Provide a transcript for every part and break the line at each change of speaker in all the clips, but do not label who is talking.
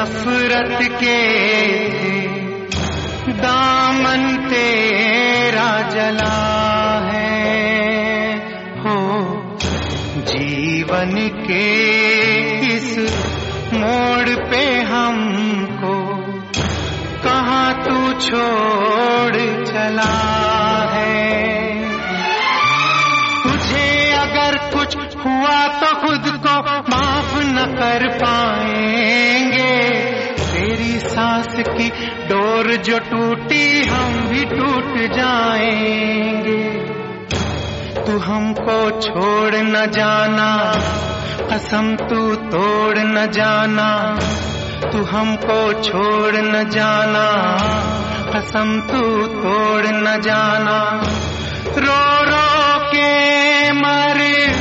नफरत के दामन तेरा जला है हो। जीवन के इस मोड़ पे हमको कहाँ तू छोड़ चला है। तुझे अगर कुछ हुआ तो खुद को माफ न कर पाएंगे। तेरी सांस की डोर जो टूटी हम भी टूट जाएंगे। तू हमको छोड़ न जाना, कसम तू तोड़ न जाना। तू हमको छोड़ न जाना, कसम तू तोड़ न जाना। रो रो के मर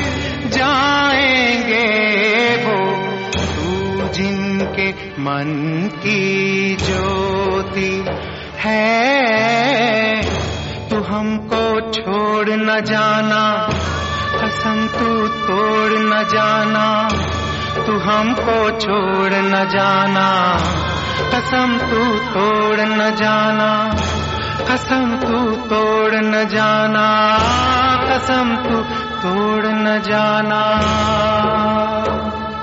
जाएंगे वो तू जिनके मन की ज्योति है। तू हमको छोड़ न जाना, कसम तू तोड़ न जाना। तू हमको छोड़ न जाना, कसम तू तोड़ न जाना। कसम तू तोड़ न जाना, कसम तू तोड़ न जाना।